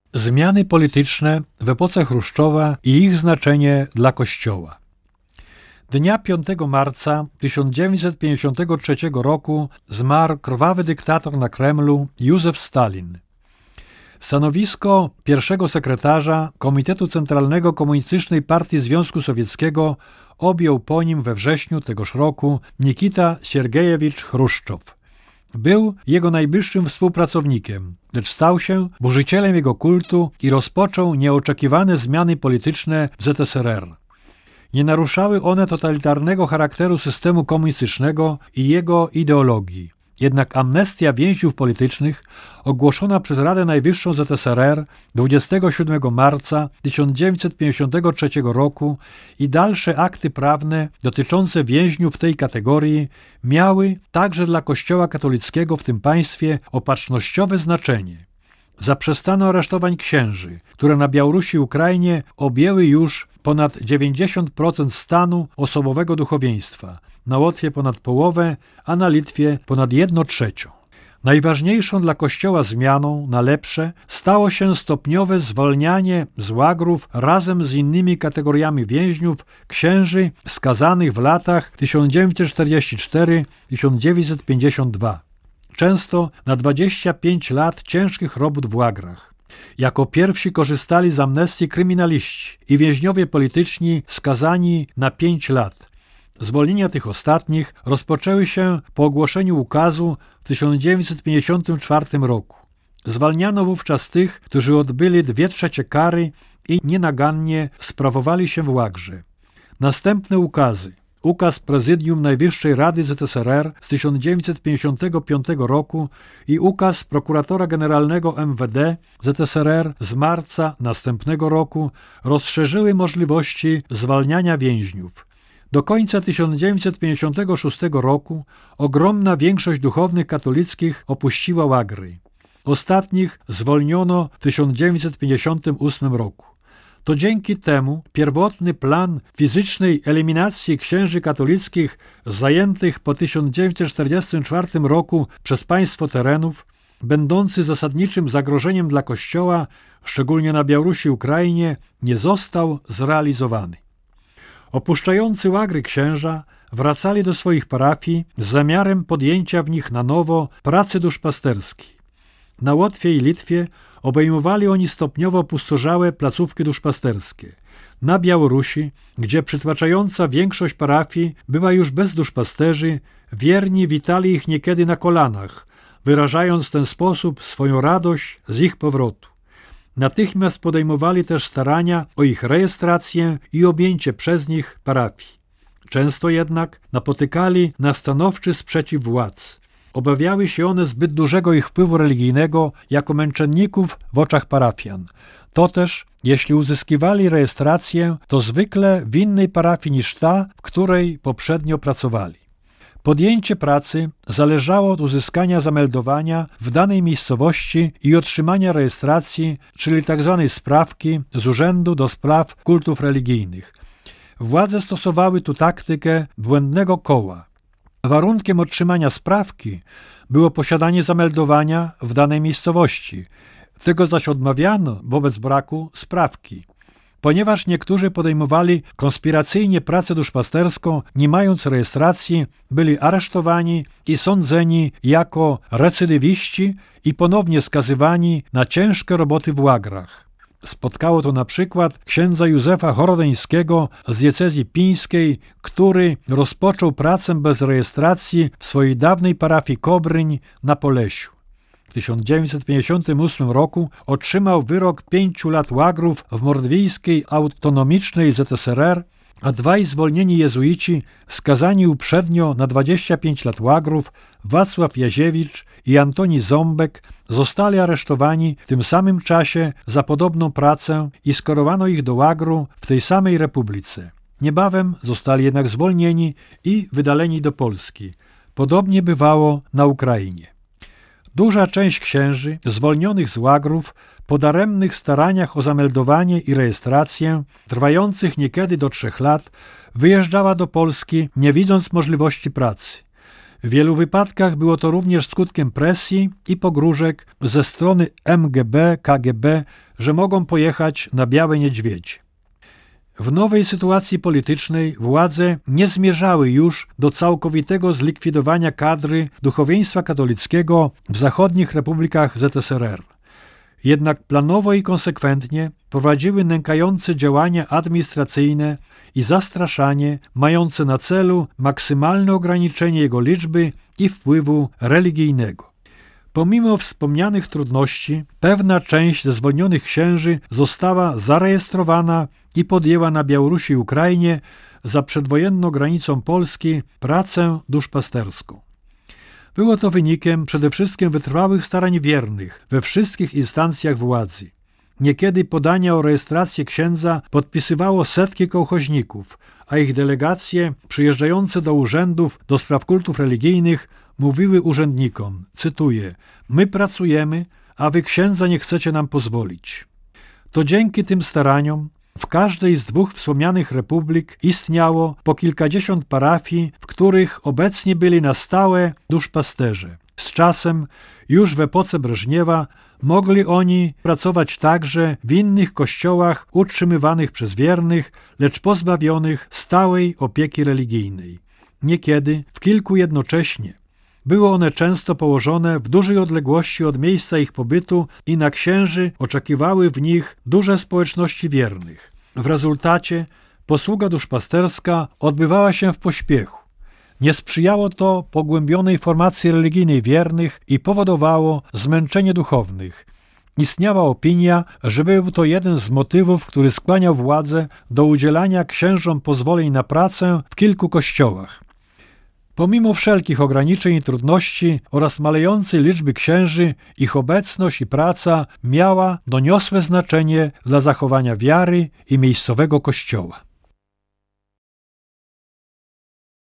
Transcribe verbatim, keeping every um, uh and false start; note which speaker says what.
Speaker 1: Zmiany polityczne w epoce Chruszczowa i ich znaczenie dla Kościoła. Dnia piątego marca tysiąc dziewięćset pięćdziesiątego trzeciego roku zmarł krwawy dyktator na Kremlu Józef Stalin. Stanowisko pierwszego sekretarza Komitetu Centralnego Komunistycznej Partii Związku Sowieckiego objął po nim we wrześniu tegoż roku Nikita Siergejewicz Chruszczow. Był jego najbliższym współpracownikiem, lecz stał się burzycielem jego kultu i rozpoczął nieoczekiwane zmiany polityczne w Z S R R. Nie naruszały one totalitarnego charakteru systemu komunistycznego i jego ideologii. Jednak amnestia więźniów politycznych, ogłoszona przez Radę Najwyższą Z S R R dwudziestego siódmego marca tysiąc dziewięćset pięćdziesiątego trzeciego roku i dalsze akty prawne dotyczące więźniów tej kategorii miały także dla Kościoła katolickiego w tym państwie opatrznościowe znaczenie. Zaprzestano aresztowań księży, które na Białorusi i Ukrainie objęły już ponad dziewięćdziesiąt procent stanu osobowego duchowieństwa, na Łotwie ponad połowę, a na Litwie ponad jedną trzecią. Najważniejszą dla Kościoła zmianą na lepsze stało się stopniowe zwolnianie z łagrów razem z innymi kategoriami więźniów księży skazanych w latach tysiąc dziewięćset czterdziesty czwarty do tysiąc dziewięćset pięćdziesiątego drugiego, często na dwadzieścia pięć lat ciężkich robót w łagrach. Jako pierwsi korzystali z amnestii kryminaliści i więźniowie polityczni skazani na pięć lat. Zwolnienia tych ostatnich rozpoczęły się po ogłoszeniu ukazu w tysiąc dziewięćset pięćdziesiątym czwartym roku. Zwalniano wówczas tych, którzy odbyli dwie trzecie kary i nienagannie sprawowali się w łagrze. Następne ukazy, ukaz Prezydium Najwyższej Rady Z S R R z tysiąc dziewięćset pięćdziesiątego piątego roku i ukaz Prokuratora Generalnego M W D Z S R R z marca następnego roku rozszerzyły możliwości zwalniania więźniów. Do końca tysiąc dziewięćset pięćdziesiątego szóstego roku ogromna większość duchownych katolickich opuściła łagry. Ostatnich zwolniono w tysiąc dziewięćset pięćdziesiątym ósmym roku. To dzięki temu pierwotny plan fizycznej eliminacji księży katolickich zajętych po tysiąc dziewięćset czterdziestym czwartym roku przez państwo terenów, będący zasadniczym zagrożeniem dla Kościoła, szczególnie na Białorusi i Ukrainie, nie został zrealizowany. Opuszczający łagry księża wracali do swoich parafii z zamiarem podjęcia w nich na nowo pracy duszpasterskiej. Na Łotwie i Litwie obejmowali oni stopniowo opustoszałe placówki duszpasterskie. Na Białorusi, gdzie przytłaczająca większość parafii była już bez duszpasterzy, wierni witali ich niekiedy na kolanach, wyrażając w ten sposób swoją radość z ich powrotu. Natychmiast podejmowali też starania o ich rejestrację i objęcie przez nich parafii. Często jednak napotykali na stanowczy sprzeciw władz. Obawiały się one zbyt dużego ich wpływu religijnego jako męczenników w oczach parafian. To też, jeśli uzyskiwali rejestrację, to zwykle w innej parafii niż ta, w której poprzednio pracowali. Podjęcie pracy zależało od uzyskania zameldowania w danej miejscowości i otrzymania rejestracji, czyli tzw. sprawki z Urzędu do Spraw Kultów Religijnych. Władze stosowały tu taktykę błędnego koła. Warunkiem otrzymania sprawki było posiadanie zameldowania w danej miejscowości. Tego zaś odmawiano wobec braku sprawki. Ponieważ niektórzy podejmowali konspiracyjnie pracę duszpasterską, nie mając rejestracji, byli aresztowani i sądzeni jako recydywiści i ponownie skazywani na ciężkie roboty w łagrach. Spotkało to na przykład księdza Józefa Horodeńskiego z diecezji pińskiej, który rozpoczął pracę bez rejestracji w swojej dawnej parafii Kobryń na Polesiu. W tysiąc dziewięćset pięćdziesiątym ósmym roku otrzymał wyrok pięciu lat łagrów w mordwijskiej autonomicznej Z S R R, a dwaj zwolnieni jezuici, skazani uprzednio na dwadzieścia pięć lat łagrów, Wacław Jaziewicz i Antoni Ząbek, zostali aresztowani w tym samym czasie za podobną pracę i skierowano ich do łagru w tej samej republice. Niebawem zostali jednak zwolnieni i wydaleni do Polski. Podobnie bywało na Ukrainie. Duża część księży zwolnionych z łagrów po daremnych staraniach o zameldowanie i rejestrację, trwających niekiedy do trzech lat, wyjeżdżała do Polski, nie widząc możliwości pracy. W wielu wypadkach było to również skutkiem presji i pogróżek ze strony M G B, K G B, że mogą pojechać na Białe Niedźwiedzie. W nowej sytuacji politycznej władze nie zmierzały już do całkowitego zlikwidowania kadry duchowieństwa katolickiego w zachodnich republikach Z S R R. Jednak planowo i konsekwentnie prowadziły nękające działania administracyjne i zastraszanie mające na celu maksymalne ograniczenie jego liczby i wpływu religijnego. Pomimo wspomnianych trudności, pewna część ze zwolnionych księży została zarejestrowana i podjęła na Białorusi i Ukrainie za przedwojenną granicą Polski pracę duszpasterską. Było to wynikiem przede wszystkim wytrwałych starań wiernych we wszystkich instancjach władzy. Niekiedy podania o rejestrację księdza podpisywało setki kołchoźników, a ich delegacje przyjeżdżające do urzędów do spraw kultów religijnych mówiły urzędnikom, cytuję, my pracujemy, a wy księdza nie chcecie nam pozwolić. To dzięki tym staraniom w każdej z dwóch wspomnianych republik istniało po kilkadziesiąt parafii, w których obecni byli na stałe duszpasterze. Z czasem, już w epoce Breżniewa, mogli oni pracować także w innych kościołach utrzymywanych przez wiernych, lecz pozbawionych stałej opieki religijnej. Niekiedy, w kilku jednocześnie. Były one często położone w dużej odległości od miejsca ich pobytu i na księży oczekiwały w nich duże społeczności wiernych. W rezultacie posługa duszpasterska odbywała się w pośpiechu. Nie sprzyjało to pogłębionej formacji religijnej wiernych i powodowało zmęczenie duchownych. Istniała opinia, że był to jeden z motywów, który skłaniał władzę do udzielania księżom pozwoleń na pracę w kilku kościołach. Pomimo wszelkich ograniczeń i trudności oraz malejącej liczby księży, ich obecność i praca miała doniosłe znaczenie dla zachowania wiary i miejscowego kościoła.